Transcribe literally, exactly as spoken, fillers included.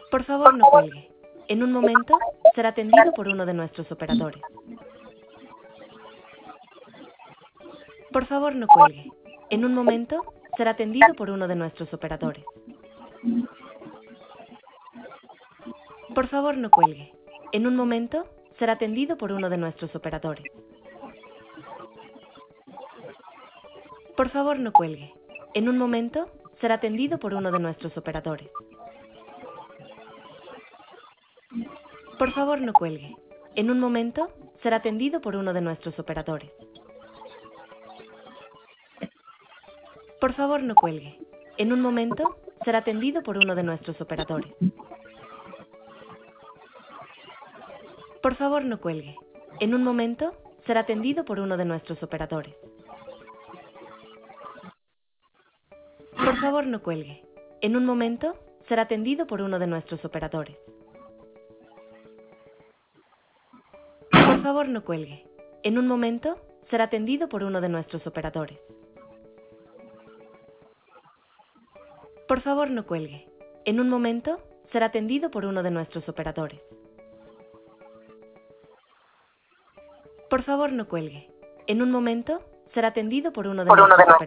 Por favor, no cuelgue. En un momento será atendido por uno de nuestros operadores. Por favor, no cuelgue. En un momento será atendido por uno de nuestros operadores. Por favor, no cuelgue. En un momento será atendido por uno de nuestros operadores. Por favor, no cuelgue. En un momento será atendido por uno de nuestros operadores. Por favor, no cuelgue. En un momento será atendido por uno de nuestros operadores. Por favor, no cuelgue. En un momento será atendido por uno de nuestros operadores. Por favor, no cuelgue. En un momento será atendido por uno de nuestros operadores. Por favor, no cuelgue. En un momento será atendido por uno de nuestros operadores. Por favor, no cuelgue. En un momento será atendido por uno de nuestros operadores. Por favor, no cuelgue. En un momento será atendido por uno de nuestros operadores. Por favor, no cuelgue. En un momento será atendido por uno de nuestros operadores.